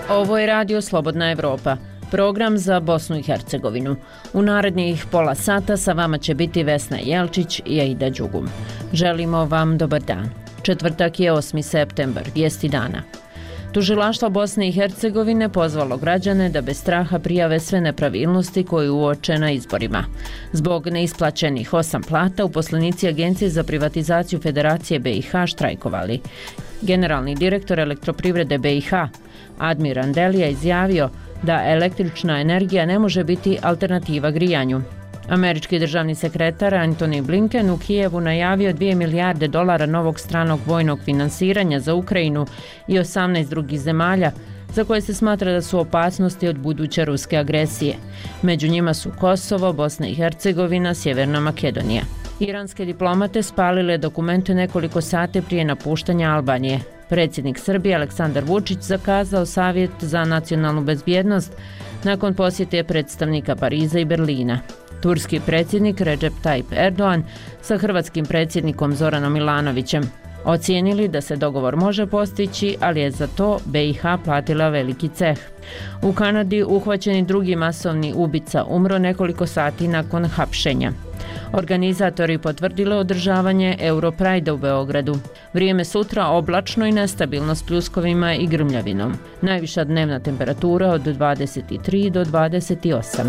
Ovo je Radio Slobodna Evropa, program za Bosnu i Hercegovinu. U narednih pola sata sa vama će biti Vesna Jelčić i Aida Đugum. Želimo vam dobar dan. Četvrtak je 8. septembar, vijesti dana. Tužilaštvo Bosne i Hercegovine pozvalo građane da bez straha prijave sve nepravilnosti koje uoče na izborima. Zbog neisplaćenih 8 plata, uposlenici Agencije za privatizaciju Federacije BiH štrajkovali. Generalni direktor Elektroprivrede BiH, Admir Andelija, izjavio da električna energija ne može biti alternativa grijanju. Američki državni sekretar Antony Blinken u Kijevu najavio $2 milijarde novog stranog vojnog finansiranja za Ukrajinu i 18 drugih zemalja za koje se smatra da su opasnosti od buduće ruske agresije. Među njima su Kosovo, Bosna i Hercegovina, Sjeverna Makedonija. Iranske diplomate spalile dokumente nekoliko sati prije napuštanja Albanije. Predsjednik Srbije Aleksandar Vučić zakazao Savjet za nacionalnu bezbjednost nakon posjete predstavnika Pariza i Berlina. Turski predsjednik Recep Tayyip Erdogan sa hrvatskim predsjednikom Zoranom Milanovićem ocijenili da se dogovor može postići, ali je za to BiH platila veliki ceh. U Kanadi uhvaćeni drugi masovni ubica umro nekoliko sati nakon hapšenja. Organizatori potvrdili održavanje Europride u Beogradu. Vrijeme sutra oblačno i nestabilno s pljuskovima i grmljavinom. Najviša dnevna temperatura od 23 do 28.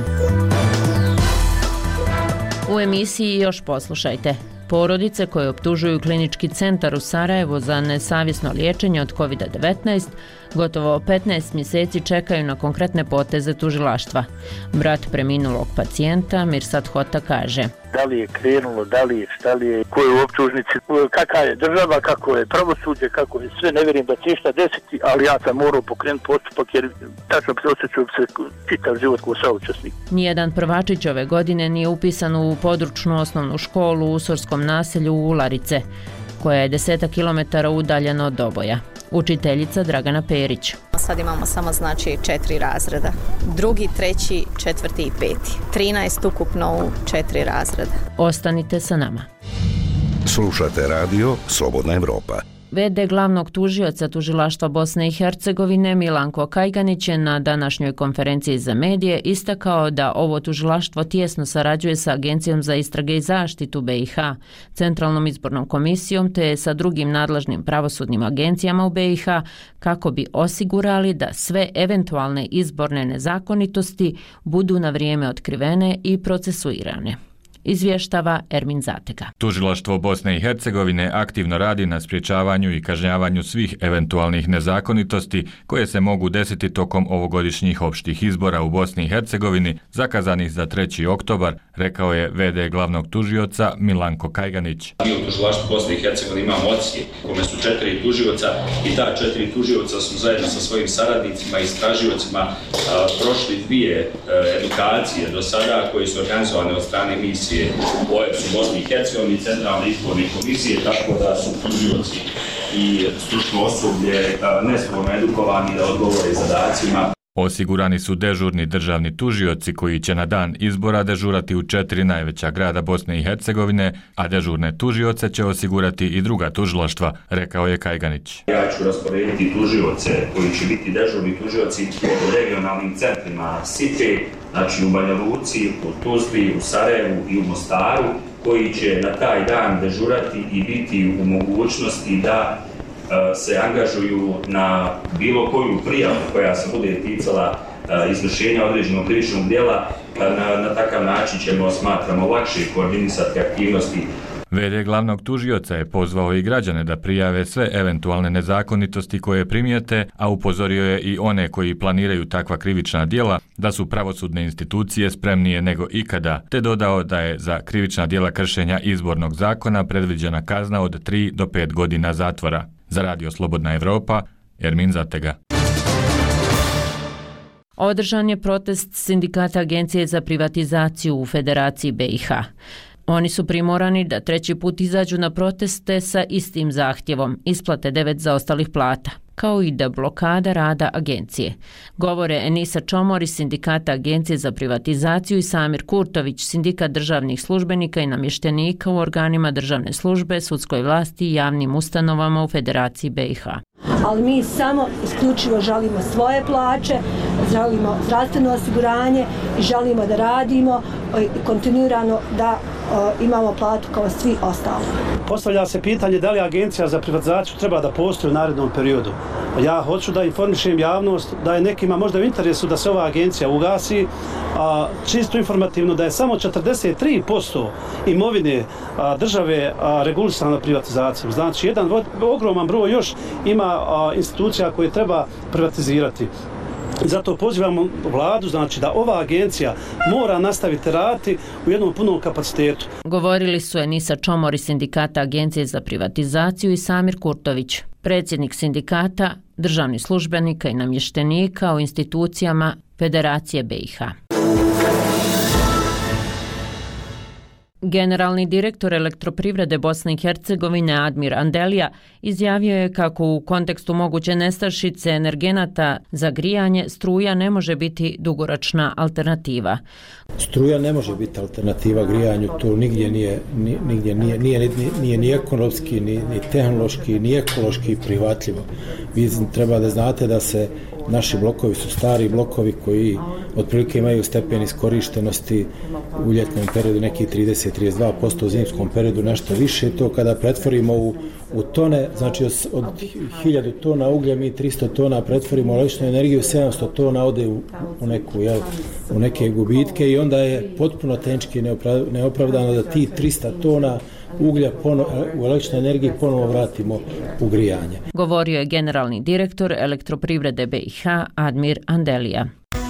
U emisiji još poslušajte. Porodice koje optužuju klinički centar u Sarajevu za nesavjesno liječenje od COVID-19 gotovo 15 mjeseci čekaju na konkretne poteze tužilaštva. Brat preminulog pacijenta Mirsad Hota kaže: da li je krenulo, da li je, šta li je, ko je u optužnici, kakva je država, kako je pravosuđe, kako je sve, ne vjerujem da će išta desiti, ali ja sam morao pokrenuti postupak jer tačno osjećam se čitav život kao saučesnik. Nijedan prvačić ove godine nije upisan u područnu osnovnu školu u Sorskom naselju Ularice, koja je 10 kilometara udaljena od Doboja. Učiteljica Dragana Perić. Sad imamo samo 4 razreda. 2., 3., 4. i 5. 13 ukupno u 4 razreda. Ostanite sa nama. Slušate radio Slobodna Evropa. V.d. glavnog tužioca Tužilaštva Bosne i Hercegovine Milanko Kajganić je na današnjoj konferenciji za medije istakao da ovo tužilaštvo tijesno sarađuje sa Agencijom za istrage i zaštitu BiH, Centralnom izbornom komisijom te sa drugim nadležnim pravosudnim agencijama u BiH kako bi osigurali da sve eventualne izborne nezakonitosti budu na vrijeme otkrivene i procesuirane. Izvještava Ermin Zatega. Tužilaštvo Bosne i Hercegovine aktivno radi na sprječavanju i kažnjavanju svih eventualnih nezakonitosti koje se mogu desiti tokom ovogodišnjih opštih izbora u Bosni i Hercegovini zakazanih za 3. oktobar, rekao je v.d. glavnog tužioca Milanko Kajganić. Mi u Tužilaštvu Bosne i Hercegovine imamo odsjek kome su 4 tužioca i ta 4 tužioca su zajedno sa svojim saradnicima i istražiocima prošli 2 edukacije do sada koje su organizovane od strane misije OEBS u Bosni i Hercegovini, Centralne izborne komisije, tako da su tužioci i stručno osoblje nesporno edukovani da odgovore zadacima. Osigurani su dežurni državni tužioci koji će na dan izbora dežurati u 4 najveća grada Bosne i Hercegovine, a dežurne tužioce će osigurati i druga tužilaštva, rekao je Kajganić. Ja ću rasporediti tužioce koji će biti dežurni tužioci u regionalnim centrima SITE, znači u Banja Luci, u Tuzli, u Sarajevu i u Mostaru, koji će na taj dan dežurati i biti u mogućnosti da se angažuju na bilo koju prijavu koja se bude ticala izvršenja određenog krivičnog djela. Na takav način ćemo, smatramo, lakše koordinisati aktivnosti. V.d. glavnog tužioca je pozvao i građane da prijave sve eventualne nezakonitosti koje primijete, a upozorio je i one koji planiraju takva krivična djela da su pravosudne institucije spremnije nego ikada, te dodao da je za krivična djela kršenja izbornog zakona predviđena kazna od 3 do 5 godina zatvora. Za Radio Slobodna Evropa, Ermin Zatega. Održan je protest sindikata Agencije za privatizaciju u Federaciji BiH. Oni su primorani da 3. put izađu na proteste sa istim zahtjevom, isplate 9 zaostalih plata. kao i da blokada rada agencije. Govore Enisa Čomor iz Sindikata Agencije za privatizaciju i Samir Kurtović, Sindikat državnih službenika i namještenika u organima državne službe, sudskoj vlasti i javnim ustanovama u Federaciji BiH. Ali mi samo isključivo želimo svoje plaće, želimo zdravstveno osiguranje i želimo da radimo kontinuirano da imamo platu kao svi ostali. Postavlja se pitanje da li Agencija za privatizaciju treba da postoji u narednom periodu. Ja hoću da informišem javnost da je nekima možda u interesu da se ova agencija ugasi, a čisto informativno da je samo 43% imovine države regulisana privatizacijom. Znači, jedan ogroman broj još ima institucija koje treba privatizirati. Zato pozivamo vladu, znači da ova agencija mora nastaviti raditi u jednom punom kapacitetu. Govorili su Enisa Čomor iz Sindikata Agencije za privatizaciju i Samir Kurtović, predsjednik sindikata državnih službenika i namještenika u institucijama Federacije BiH. Generalni direktor Elektroprivrede Bosne i Hercegovine Admir Andelija izjavio je kako u kontekstu moguće nestašice energenata za grijanje struja ne može biti dugoročna alternativa. Struja ne može biti alternativa grijanju, to nigdje nije ni ekonomski, ni tehnološki, ni ekološki prihvatljivo. Vi treba da znate da se naši blokovi su stari blokovi koji otprilike imaju stepen iskorištenosti u ljetnom periodu nekih 30-32%, u zimskom periodu nešto više. To kada pretvorimo u tone, znači od 1000 tona uglja mi 300 tona pretvorimo električnu energiju, 700 tona ode u neke gubitke i onda je potpuno tehnički neopravdano da ti 300 tona uglja u električnoj energiji ponovo vratimo u grijanje. Govorio je generalni direktor Elektroprivrede BiH Admir Andelija.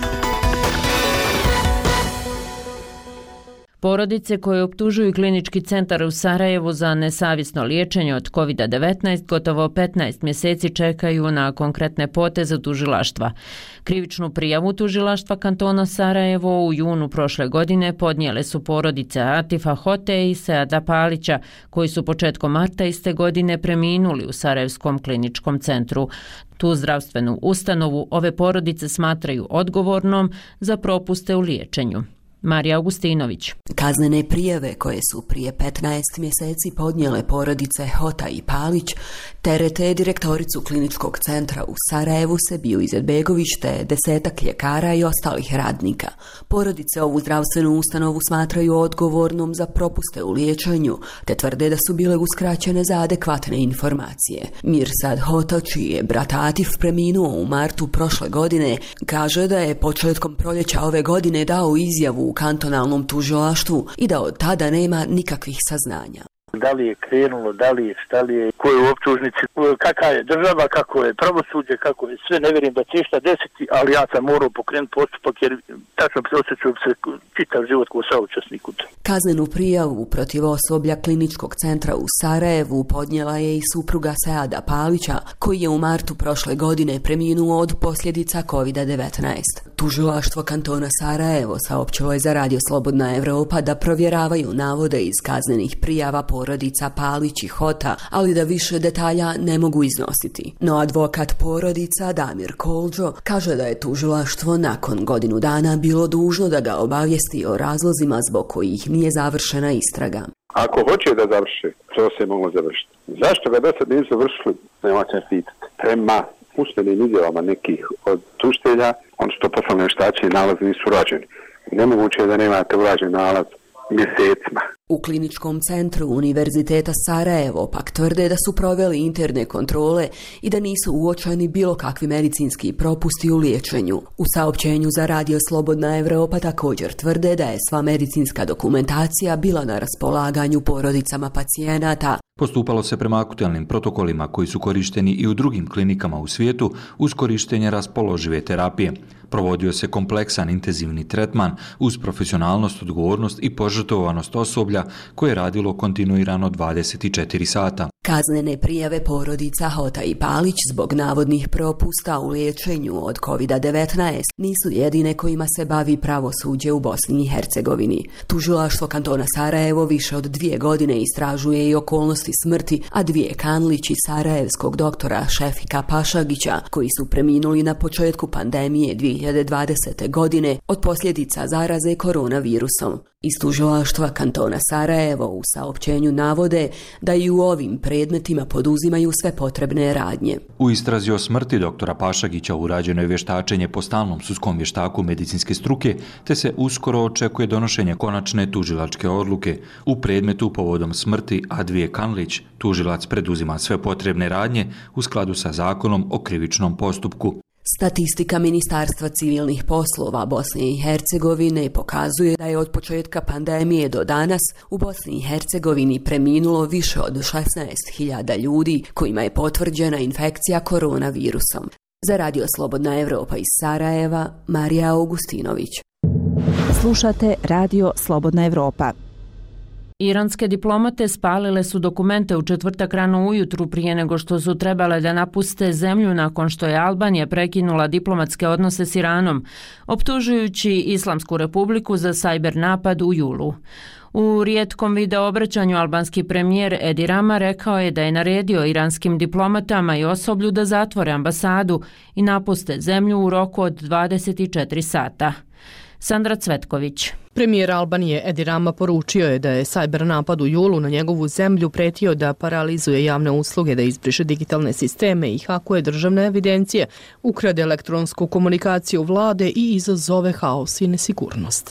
Porodice koje optužuju Klinički centar u Sarajevu za nesavjesno liječenje od COVID-19 gotovo 15 mjeseci čekaju na konkretne poteze tužilaštva. Krivičnu prijavu tužilaštva kantona Sarajevo u junu prošle godine podnijele su porodice Atifa Hote i Seada Palića, koji su početkom marta iste godine preminuli u Sarajevskom kliničkom centru. Tu zdravstvenu ustanovu ove porodice smatraju odgovornom za propuste u liječenju. Marija Augustinović. Kaznene prijave koje su prije 15 mjeseci podnijele porodice Hota i Palić terete direktoricu kliničkog centra u Sarajevu Sebiju Izetbegović te 10 ljekara i ostalih radnika. Porodice ovu zdravstvenu ustanovu smatraju odgovornom za propuste u liječenju te tvrde da su bile uskraćene za adekvatne informacije. Mirsad Hota, čiji je brat Atif preminuo u martu prošle godine, kaže da je početkom proljeća ove godine dao izjavu u kantonalnom tužilaštvu i da od tada nema nikakvih saznanja. Da li je krenulo, da li je, šta li je, ko je u optužnici, kakva je država, kako je pravosuđe, kako je sve, ne vjerujem da će šta desiti, ali ja sam morao pokrenuti postupak jer tačno osjećam se čitav život kao saučesnik. Kaznenu prijavu protiv osoblja Kliničkog centra u Sarajevu podnijela je i supruga Seada Palića, koji je u martu prošle godine preminuo od posljedica COVID-19. Tužilaštvo kantona Sarajevo saopćilo je za Radio Slobodna Evropa da provjeravaju navode iz kaznenih prijava porodica Palić i Hota, ali da više detalja ne mogu iznositi. No advokat porodica Damir Kolđo kaže da je tužilaštvo nakon godinu dana bilo dužno da ga obavijesti o razlozima zbog kojih nije završena istraga. Ako hoće da završi, to se mogu završiti. Zašto ga do sad nisu završili, nemojte pitati. Prema usmenim izjavama nekih od tužitelja, ono što poslovne vještačenje nalazi nisu urađeni. Nemoguće je da nemate urađen nalaz mjesecima. U Kliničkom centru Univerziteta Sarajevo pak tvrde da su proveli interne kontrole i da nisu uočeni bilo kakvi medicinski propusti u liječenju. U saopćenju za Radio Slobodna Evropa također tvrde da je sva medicinska dokumentacija bila na raspolaganju porodicama pacijenata. Postupalo se prema aktualnim protokolima koji su korišteni i u drugim klinikama u svijetu uz korištenje raspoložive terapije. Provodio se kompleksan intenzivni tretman uz profesionalnost, odgovornost i požrtvovanost osoblja koje je radilo kontinuirano 24 sata. Kaznene prijave porodica Hota i Palić zbog navodnih propusta u liječenju od COVID-19 nisu jedine kojima se bavi pravosuđe u Bosni i Hercegovini. Tužilaštvo kantona Sarajevo više od 2 godine istražuje i okolnosti okolnosti smrti Advije Kanlić i sarajevskog doktora Šefika Pašagića, koji su preminuli na početku pandemije 2020. godine od posljedica zaraze koronavirusom. Iz tužilaštva kantona Sarajevo u saopćenju navode da i u ovim predmetima poduzimaju sve potrebne radnje. U istrazi o smrti doktora Pašagića urađeno je vještačenje po stalnom sudskom vještaku medicinske struke, te se uskoro očekuje donošenje konačne tužilačke odluke. U predmetu povodom smrti Advije Kanlić tužilac preduzima sve potrebne radnje u skladu sa zakonom o krivičnom postupku. Statistika Ministarstva civilnih poslova Bosne i Hercegovine pokazuje da je od početka pandemije do danas u Bosni i Hercegovini preminulo više od 16.000 ljudi kojima je potvrđena infekcija koronavirusom. Za Radio Slobodna Evropa iz Sarajeva, Marija Augustinović. Slušate Radio Slobodna Evropa. Iranske diplomate spalile su dokumente u četvrtak rano ujutru prije nego što su trebale da napuste zemlju nakon što je Albanija prekinula diplomatske odnose s Iranom, optužujući Islamsku republiku za sajber napad u julu. U rijetkom videoobraćanju albanski premijer Edi Rama rekao je da je naredio iranskim diplomatama i osoblju da zatvore ambasadu i napuste zemlju u roku od 24 sata. Sandra Cvetković. Premijer Albanije Edi Rama poručio je da je sajber napad u julu na njegovu zemlju pretio da paralizuje javne usluge, da izbriše digitalne sisteme i hakuje državne evidencije, ukrade elektronsku komunikaciju vlade i izazove haos i nesigurnost.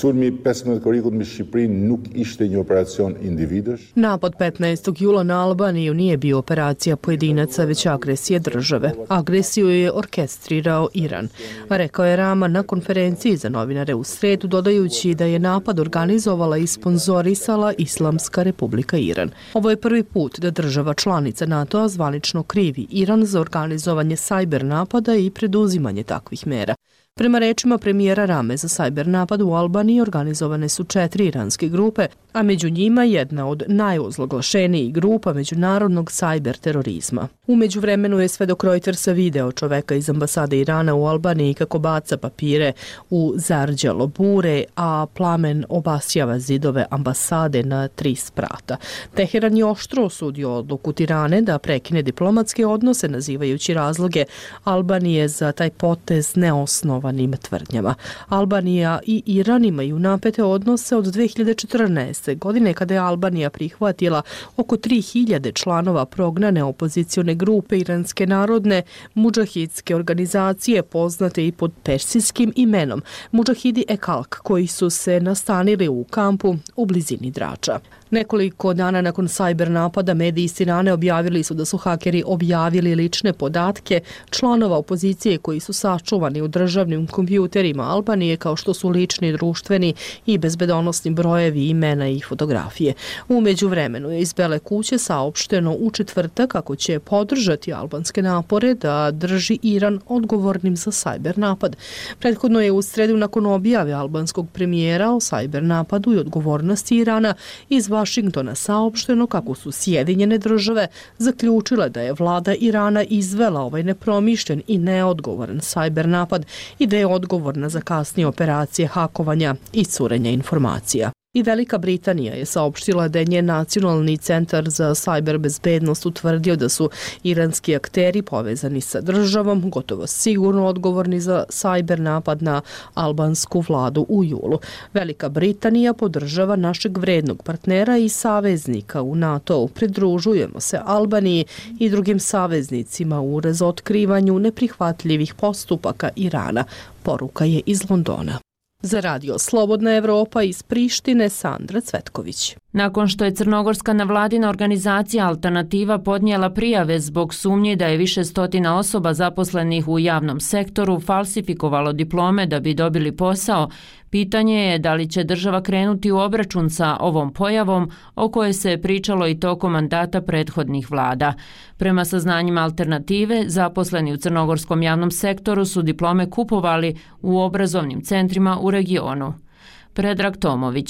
Napad 15. jula na Albaniju nije bio operacija pojedinaca, već agresija države. Agresiju je orkestrirao Iran, rekao je Rama na konferenciji za novinare u sredu, dodajući da je napad organizovala i sponzorisala Islamska republika Iran. Ovo je prvi put da država članica NATO-a zvanično krivi Iran za organizovanje sajber napada i preduzimanje takvih mera. Prema rečima premijera Rame, za sajber napad u Albaniji organizovane su 4 iranske grupe, a među njima jedna od najozloglašenijih grupa međunarodnog sajber terorizma. U međuvremenu je svedok Reutersa video čoveka iz ambasade Irana u Albaniji kako baca papire u zarđalo bure, a plamen obasjava zidove ambasade na 3 sprata. Teheran je oštro osudio odluku Tirane da prekine diplomatske odnose, nazivajući razloge Albanije za taj potez neosnovanim tvrdnjama. Albanija i Iran imaju napete odnose od 2014. godine kada je Albanija prihvatila oko 3000 članova prognane opozicione grupe Iranske narodne mudžahidske organizacije poznate i pod persijskim imenom Mudžahidi Ekalk, koji su se nastanili u kampu u blizini Drača. Nekoliko dana nakon sajber napada mediji iz Tirane objavili su da su hakeri objavili lične podatke članova opozicije koji su sačuvani u državnim kompjuterima Albanije, kao što su lični, društveni i bezbedonosni brojevi, imena i fotografije. U međuvremenu je iz Bele kuće saopšteno u četvrtak kako će podržati albanske napore da drži Iran odgovornim za sajber napad. Prethodno je u sredu nakon objave albanskog premijera o sajber napadu i odgovornosti Irana iz Vašingtona saopšteno kako su Sjedinjene države zaključile da je vlada Irana izvela ovaj nepromišljen i neodgovoran sajber napad i da je odgovorna za kasnije operacije hakovanja i curenja informacija. I Velika Britanija je saopštila da je njen nacionalni centar za sajber bezbednost utvrdio da su iranski akteri povezani sa državom gotovo sigurno odgovorni za sajber napad na albansku vladu u julu. Velika Britanija podržava našeg vrednog partnera i saveznika u NATO-u. Pridružujemo se Albaniji i drugim saveznicima u razotkrivanju neprihvatljivih postupaka Irana, poruka je iz Londona. Za Radio Slobodna Evropa iz Prištine, Sandra Cvetković. Nakon što je crnogorska nevladina organizacija Alternativa podnijela prijave zbog sumnje da je više stotina osoba zaposlenih u javnom sektoru falsifikovalo diplome da bi dobili posao, pitanje je da li će država krenuti u obračun sa ovom pojavom o kojoj se pričalo i tokom mandata prethodnih vlada. Prema saznanjima Alternative, zaposleni u crnogorskom javnom sektoru su diplome kupovali u obrazovnim centrima u regionu. Predrag Tomović.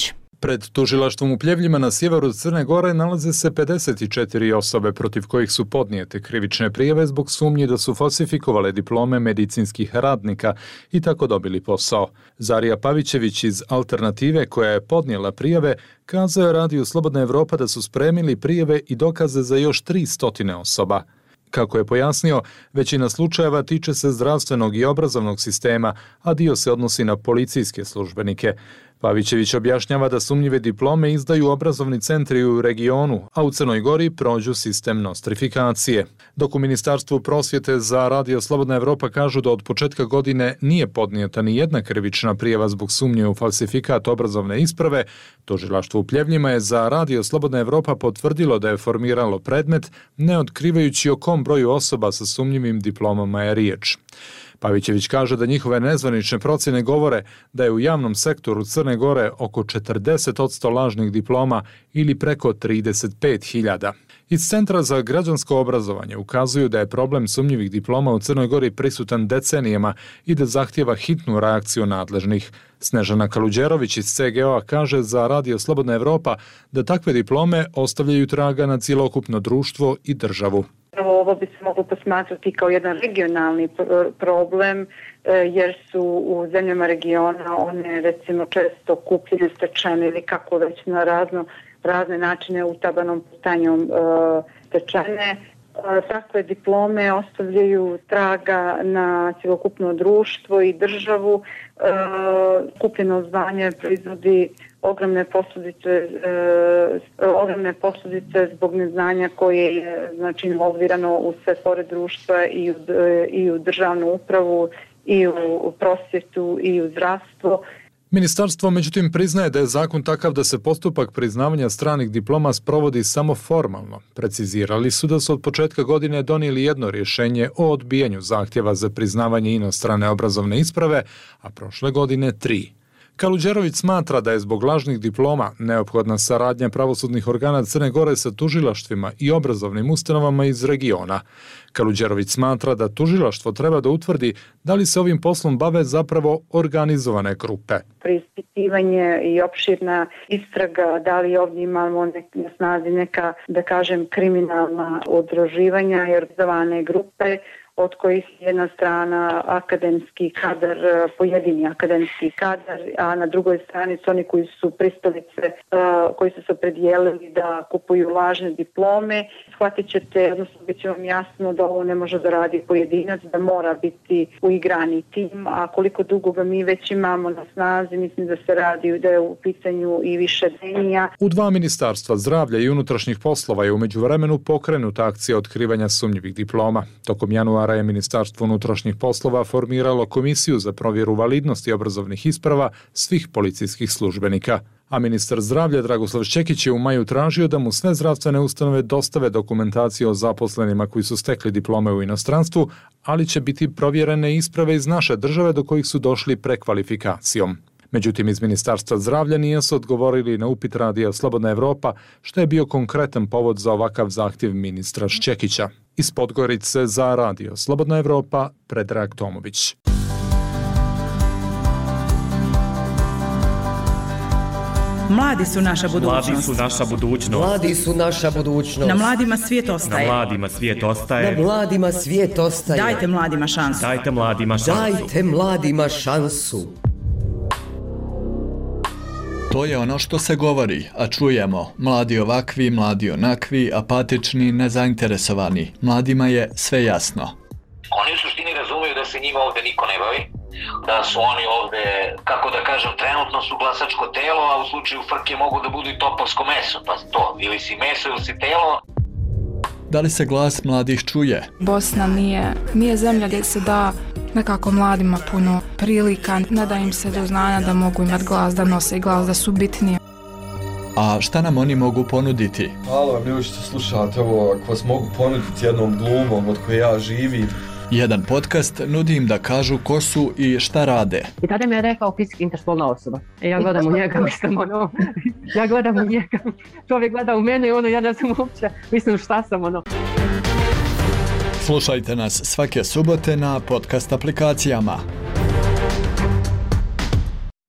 Pred tužilaštvom u Pljevljima na sjeveru Crne Gore nalaze se 54 osobe protiv kojih su podnijete krivične prijave zbog sumnji da su falsifikovale diplome medicinskih radnika i tako dobili posao. Zarija Pavićević iz Alternative, koja je podnijela prijave, kazao je Radiju Slobodna Evropa da su spremili prijave i dokaze za još 300 osoba. Kako je pojasnio, većina slučajeva tiče se zdravstvenog i obrazovnog sistema, a dio se odnosi na policijske službenike. Pavićević objašnjava da sumnjive diplome izdaju obrazovni centri u regionu, a u Crnoj Gori prođu sistem nostrifikacije. Dok u Ministarstvu prosvjete za Radio Slobodna Evropa kažu da od početka godine nije podnijeta ni jedna krivična prijava zbog sumnje u falsifikat obrazovne isprave, tužilaštvo u Pljevljima je za Radio Slobodna Evropa potvrdilo da je formiralo predmet, ne otkrivajući o kom broju osoba sa sumnjivim diplomama je riječ. Pavićević kaže da njihove nezvanične procjene govore da je u javnom sektoru Crne Gore oko 40% lažnih diploma ili preko 35.000. Iz Centra za građansko obrazovanje ukazuju da je problem sumnjivih diploma u Crnoj Gori prisutan decenijama i da zahtijeva hitnu reakciju nadležnih. Snežana Kaluđerović iz CGO-a kaže za Radio Slobodna Evropa da takve diplome ostavljaju traga na cjelokupno društvo i državu. Ovo bi se moglo posmatrati kao jedan regionalni problem, jer su u zemljama regiona one recimo često kupljene, stečene ili kako već na razne načine utabanom putanjom stečene. Takve diplome ostavljaju traga na cjelokupno društvo i državu. Kupljeno zvanje proizvodi ogromne posljedice zbog neznanja koje je involvirano u sve pore društva i u državnu upravu i u prosvjetu i u zdravstvo. Ministarstvo međutim priznaje da je zakon takav da se postupak priznavanja stranih diploma sprovodi samo formalno. Precizirali su da su od početka godine donijeli jedno rješenje o odbijanju zahtjeva za priznavanje inostrane obrazovne isprave, a prošle godine 3. Kaluđerović smatra da je zbog lažnih diploma neophodna saradnja pravosudnih organa Crne Gore sa tužilaštvima i obrazovnim ustanovama iz regiona. Kaluđerović smatra da tužilaštvo treba da utvrdi da li se ovim poslom bave zapravo organizovane grupe. Preispitivanje i opširna istraga, da li ovdje imamo na snazi neka, da kažem, kriminalna udruživanja i organizovane grupe, od kojih jedna strana akademski kadar, pojedini akademski kadar, a na drugoj strani su oni koji su pristalice, koji su se opredijelili da kupuju lažne diplome. Shvatit ćete, odnosno bit će vam jasno da ovo ne može da radi pojedinac, da mora biti uigrani tim, a koliko dugo ga mi već imamo na snazi, mislim da se radi, da je u pitanju i više denija. U 2 ministarstva zdravlja i unutrašnjih poslova je u međuvremenu pokrenuta akcija otkrivanja sumnjivih diploma. Tokom januara je Ministarstvo unutrašnjih poslova formiralo komisiju za provjeru validnosti obrazovnih isprava svih policijskih službenika. A ministar zdravlja Dragoslav Šćekić je u maju tražio da mu sve zdravstvene ustanove dostave dokumentaciju o zaposlenima koji su stekli diplome u inostranstvu, ali će biti provjerene isprave iz naše države do kojih su došli prekvalifikacijom. Međutim, iz Ministarstva zdravlja nisu odgovorili na upit Radija Slobodna Evropa, što je bio konkretan povod za ovakav zahtjev ministra Šćekića. Iz Podgorice za Radio Slobodna Evropa, Predrag Tomović. Mladi su naša budućnost. Mladi su naša budućnost. Mladi su naša budućnost. Na mladima svijet ostaje. Na mladima svijet ostaje. Na mladima svijet ostaje. Dajte mladima šansu. Dajte mladima šansu. Dajte mladima šansu. To je ono što se govori, a čujemo. Mladi ovakvi, mladi onakvi, apatični, nezainteresovani. Mladima je sve jasno. Oni u suštini razumiju da se njima ovdje niko ne bavi, da su oni ovdje, kako da kažem, trenutno su glasačko telo, a u slučaju frke mogu da budu i topovsko meso, pa to, ili si meso ili si telo. Da li se glas mladih čuje? Bosna nije zemlja gdje se da nekako mladima puno prilika, ne da im se do znanja da mogu imati glas, da nose glas, da su bitnije. A šta nam oni mogu ponuditi? Hvala vam ljudi što slušate ovo, ako vas mogu ponuditi jednom glumom od koje ja živim. Jedan podcast nudi im da kažu ko su i šta rade. I tada mi je rekao fizički interspolna osoba. Ja gledam u njega, ja gledam u njega. Čovjek gleda u mene i ja ne znam uopće, mislim šta sam Slušajte nas svake subote na podcast aplikacijama.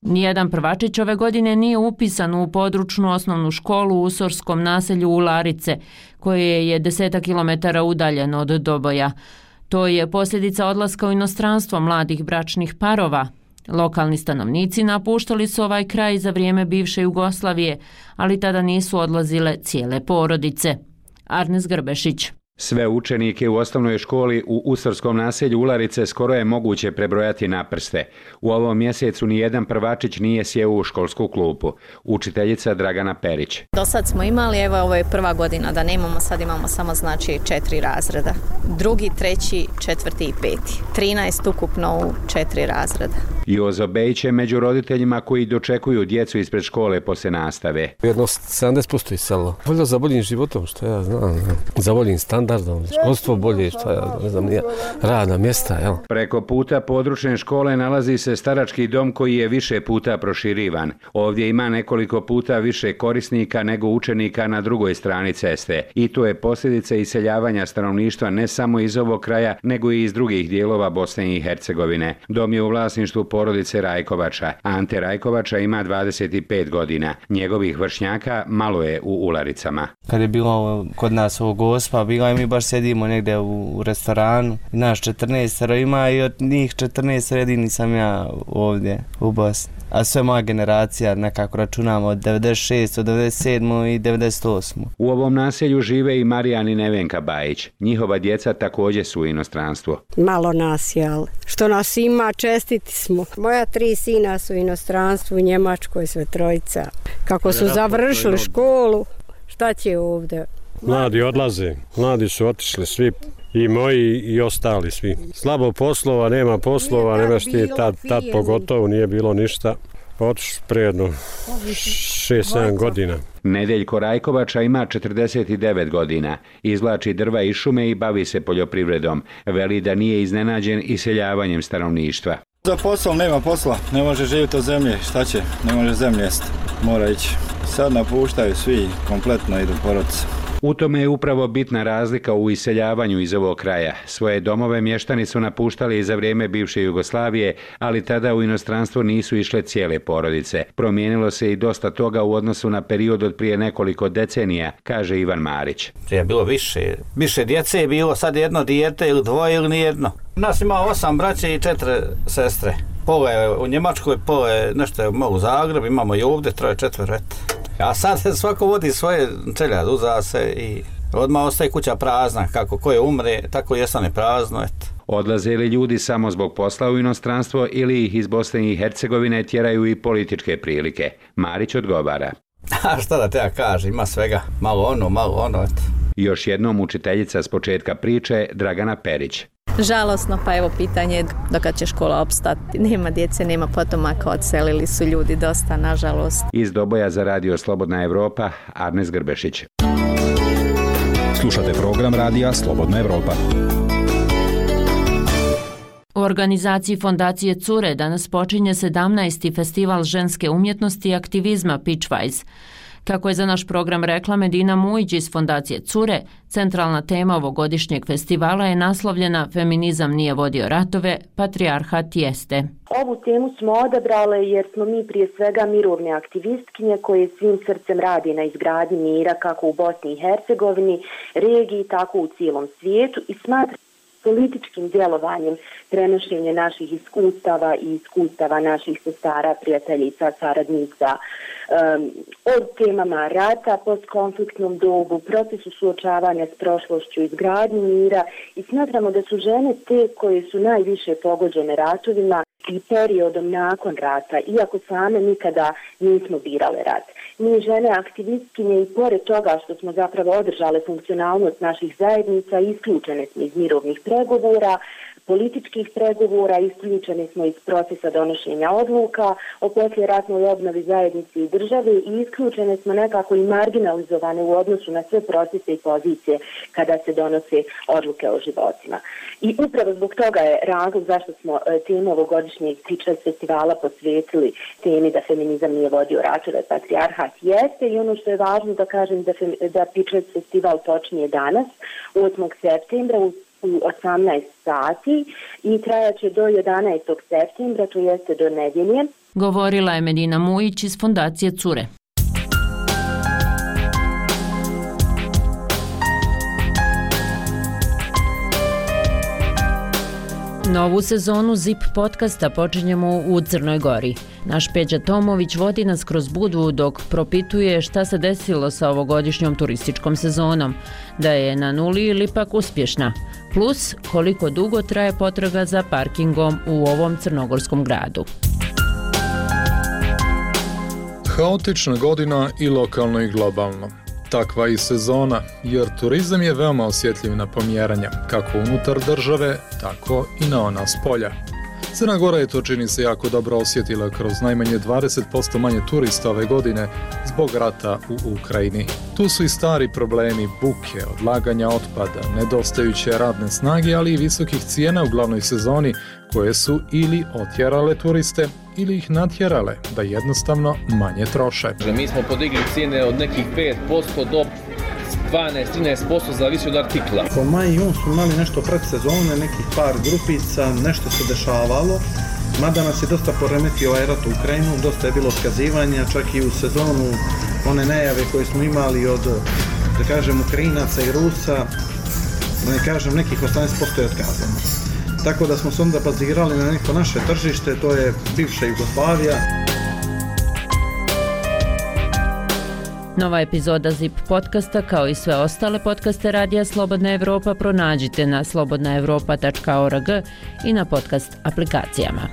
Nijedan prvačić ove godine nije upisan u područnu osnovnu školu u Usorskom naselju Ularice, koje je 10 kilometara udaljeno od Doboja. To je posljedica odlaska u inostranstvo mladih bračnih parova. Lokalni stanovnici napuštali su ovaj kraj za vrijeme bivše Jugoslavije, ali tada nisu odlazile cijele porodice. Arnes Grbešić. Sve učenike u osnovnoj školi u Usorskom naselju Ularice skoro je moguće prebrojati na prste. U ovom mjesecu nijedan prvačić nije sjeo u školsku klupu. Učiteljica Dragana Perić. Do sad smo imali, evo ovo je prva godina da nemamo, sad imamo samo znači 4 razreda. 2., 3., 4. i 5. 13 ukupno u 4 razreda. Jozo Bejić je među roditeljima koji dočekuju djecu ispred škole poslije nastave. Jedno 70% iselilo. Volja za boljim životom, što ja znam. Za boljim standardom, školstvo bolje, što ja ne znam, radna mjesta. Jel? Preko puta područne škole nalazi se starački dom koji je više puta proširivan. Ovdje ima nekoliko puta više korisnika nego učenika na drugoj strani ceste. I to je posljedica iseljavanja stanovništva ne samo iz ovog kraja, nego i iz drugih dijelova Bosne i Hercegovine. Dom je u vlasništvu porodice Rajkovača. Ante Rajkovača ima 25 godina. Njegovih vršnjaka malo je u Ularicama. Kad je bilo kod nas ovo Gospa, bila je mi baš sedimo negdje u restoranu. Naš 14 ima i od njih 14 jedini sam ja ovdje u Bosni. A sve moja generacija nekako računamo od 96, od 97 i 98. U ovom naselju žive i Marijan i Nevenka Bajić. Njihova djeca također su u inostranstvu. Malo nas je, ali što nas ima, čestiti smo. Moja 3 sina su u inostranstvu, u Njemačkoj, sve trojica. Kako su završili školu, šta će ovdje? Mladi odlaze, mladi su otišli svi. I moji i ostali svi. Slabo poslova, nema poslova, nemaš ti tad pogotovo, nije bilo ništa. Otišli prijedno 6-7 godina. Nedeljko Rajkovača ima 49 godina. Izvlači drva iz šume i bavi se poljoprivredom. Veli da nije iznenađen iseljavanjem stanovništva. Za posao nema posla, ne može živjeti od zemlje, šta će, ne može zemlje jesti, mora ići. Sad napuštaju svi, kompletno idu porodice. U tome je upravo bitna razlika u iseljavanju iz ovog kraja. Svoje domove mještani su napuštali i za vrijeme bivše Jugoslavije, ali tada u inostranstvo nisu išle cijele porodice. Promijenilo se i dosta toga u odnosu na period od prije nekoliko decenija, kaže Ivan Marić. Je bilo više djece je bilo, sad jedno dijete ili dvoje ili nijedno. Nas ima 8 braće i 4 sestre. Pola je u Njemačkoj, pola je nešto je malo u Zagrebu, imamo i ovdje 3-4. A sad svako vodi svoje čeljad, uza se i odmah ostaje kuća prazna. Kako koje umre, tako i ostane prazno. Odlaze li ljudi samo zbog posla u inostranstvo ili ih iz Bosne i Hercegovine tjeraju i političke prilike? Marić odgovara. A šta da te ja kažem, ima svega. Malo ono. Još jednom učiteljica s početka priče, Dragana Perić. Žalosno, pa evo pitanje dokad će škola opstati. Nema djece, nema potomaka, odselili su ljudi dosta, nažalost. Iz Doboja za Radio Slobodna Evropa, Arnes Grbešić. Slušate program Radija Slobodna Evropa. U organizaciji Fondacije Cure danas počinje 17. festival ženske umjetnosti i aktivizma Pitchwise. Kako je za naš program rekla Medina Mujić iz Fondacije Cure, centralna tema ovogodišnjeg festivala je naslovljena Feminizam nije vodio ratove, patrijarhat jeste. Ovu temu smo odabrale jer smo mi prije svega mirovne aktivistkinje koje svim srcem radi na izgradnji mira kako u Bosni i Hercegovini, regiji, tako u cijelom svijetu i smatra političkim djelovanjem prenošenje naših iskustava i iskustava naših sestara, prijateljica, saradnica, od temama rata, postkonfliktnom dobu, procesu suočavanja s prošlošću, izgradnji mira i smatramo da su žene te koje su najviše pogođene ratovima i periodom nakon rata, iako same nikada nismo birale rat. Mi žene aktivistkinje i pored toga što smo zapravo održale funkcionalnost naših zajednica, isključene smo iz mirovnih pregovora, političkih pregovora, isključeni smo iz procesa donošenja odluka o poslijeratnoj obnovi zajednice i države i isključene smo nekako i marginalizovane u odnosu na sve procese i pozicije kada se donose odluke o životima. I upravo zbog toga je razlog zašto smo temu ovogodišnjeg Pitchwise festivala posvetili temi da feminizam nije vodio ratove, patrijarhat jeste i ono što je važno da kažem da Pitchwise festival počinje danas, 8. septembra u 18 sati i trajaće do 11. septembra, to jeste do nedjelje. Govorila je Medina Mujić iz Fondacije Cure. Novu sezonu ZIP podcasta počinjemo u Crnoj Gori. Naš Peđa Tomović vodi nas kroz Budvu dok propituje šta se desilo sa ovogodišnjom turističkom sezonom, da je na nuli ili ipak uspješna, plus koliko dugo traje potraga za parkingom u ovom crnogorskom gradu. Haotična godina i lokalno i globalno. Takva i sezona, jer turizam je veoma osjetljiv na pomjeranja, kako unutar države, tako i na ona s polja. Crna Gora je to čini se jako dobro osjetila kroz najmanje 20% manje turista ove godine zbog rata u Ukrajini. Tu su i stari problemi buke, odlaganja otpada, nedostajuće radne snage, ali i visokih cijena u glavnoj sezoni koje su ili otjerale turiste ili ih natjerale da jednostavno manje troše. Mi smo podigli cijene od nekih 5% do 12-13% zavisi od artikla. Po maj i jun smo imali nešto predsezone, nekih par grupica, nešto se dešavalo. Mada nas je dosta poremetio ovaj rat u Ukrajinu, dosta je bilo otkazivanja, čak i u sezonu one najave koje smo imali od, da kažem, Ukrajinaca i Rusa, ne kažem, nekih 18% je otkazano. Tako da smo se onda bazirali na neko naše tržište, to je bivša Jugoslavija. Nova epizoda ZIP podcasta kao i sve ostale podcaste Radija Slobodna Evropa pronađite na slobodnaevropa.org i na podcast aplikacijama.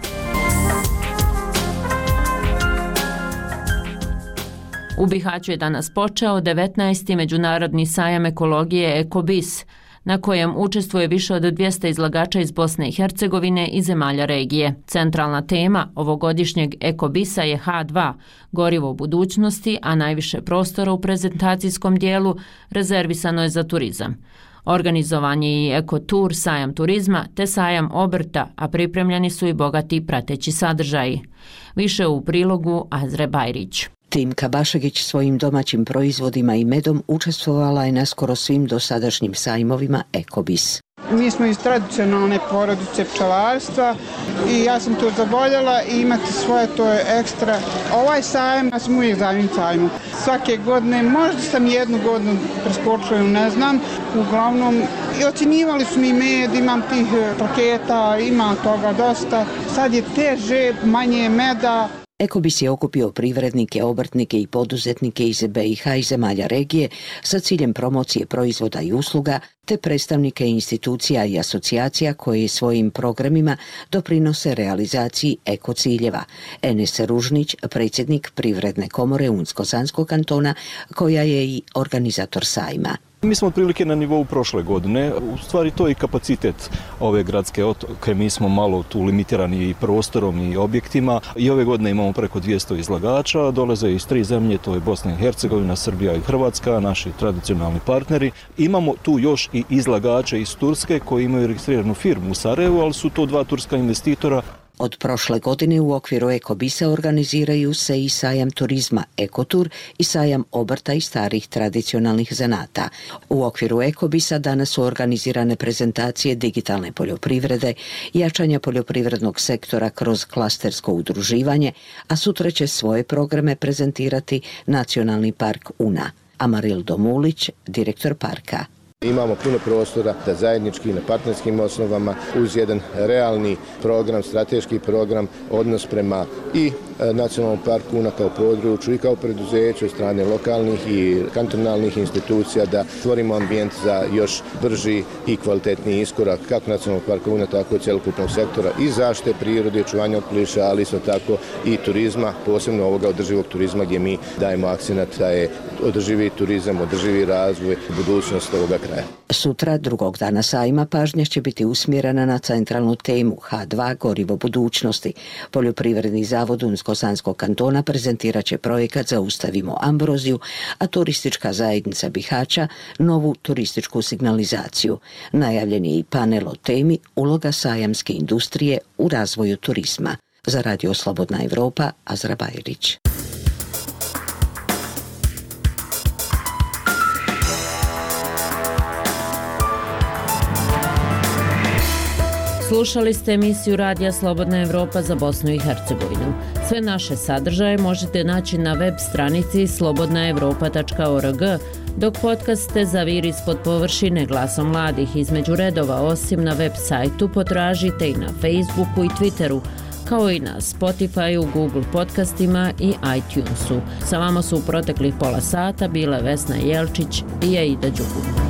U Bihaću je danas počeo 19. međunarodni sajam ekologije EkoBis, na kojem učestvuje više od 200 izlagača iz Bosne i Hercegovine i zemalja regije. Centralna tema ovogodišnjeg EkoBisa je H2, gorivo budućnosti, a najviše prostora u prezentacijskom dijelu rezervisano je za turizam. Organizovan je i ekotur, sajam turizma te sajam obrta, a pripremljeni su i bogati prateći sadržaji. Više u prilogu Azre Bajrić. Timka Bašagić svojim domaćim proizvodima i medom učestvovala je na skoro svim dosadašnjim sajmovima EkoBis. Mi smo iz tradicionalne porodice pčelarstva i ja sam to zavoljela i imati svoje, to je ekstra. Ovaj sajam, ja sam uvijek za ovim sajmom. Svake godine, možda sam jednu godinu preskočila, ne znam, uglavnom i ocjenjivali su mi med, imam tih paketa, ima toga dosta. Sad je teže, manje meda. EkoBis je okupio privrednike, obrtnike i poduzetnike iz BiH i zemalja regije sa ciljem promocije proizvoda i usluga, te predstavnike institucija i asocijacija koje svojim programima doprinose realizaciji ekociljeva. Enes Ružnić, predsjednik Privredne komore Unsko-Sanskog kantona, koja je i organizator sajma. Mi smo otprilike na nivou prošle godine, u stvari to je i kapacitet ove gradske otoke, mi smo malo tu limitirani i prostorom i objektima i ove godine imamo preko 200 izlagača, dolaze iz 3 zemlje, to je Bosna i Hercegovina, Srbija i Hrvatska, naši tradicionalni partneri. Imamo tu još i izlagače iz Turske koji imaju registriranu firmu u Sarajevu, ali su to 2 turska investitora. Od prošle godine u okviru EkoBisa organiziraju se i sajam turizma Ekotur i sajam obrta i starih tradicionalnih zanata. U okviru EkoBisa danas su organizirane prezentacije digitalne poljoprivrede, jačanja poljoprivrednog sektora kroz klastersko udruživanje, a sutra će svoje programe prezentirati Nacionalni park Una. Amaril Domulić, direktor parka. Imamo puno prostora da zajednički na partnerskim osnovama uz jedan realni program, strateški program, odnos prema i Nacionalnom parku Una kao području i kao preduzeću od strane lokalnih i kantonalnih institucija da stvorimo ambijent za još brži i kvalitetniji iskorak kako Nacionalnog parka Una, tako i cjelokupnog sektora i zaštite prirode, očuvanja okoliša, ali isto tako i turizma, posebno ovoga održivog turizma gdje mi dajemo akcenat da je održivi turizam, održivi razvoj, budućnost ovoga kraja. Sutra, drugog dana sajma, pažnja će biti usmjerena na centralnu temu H2, gorivo budućnosti. Poljoprivredni zavod Unsko-Sanskog kantona prezentirat će projekat Zaustavimo ambroziju, a turistička zajednica Bihaća novu turističku signalizaciju. Najavljen je i panel o temi uloga sajamske industrije u razvoju turizma. Za Radio Slobodna Evropa, Azra Bajrić. Slušali ste emisiju Radija Slobodna Evropa za Bosnu i Hercegovinu. Sve naše sadržaje možete naći na web stranici slobodnaevropa.org, dok podcaste Zavir ispod površine Glasom mladih između redova osim na web sajtu potražite i na Facebooku i Twitteru, kao i na Spotifyu, Google podcastima i iTunesu. Sa vama su u proteklih pola sata bile Vesna Jelčić i Aida Đugum.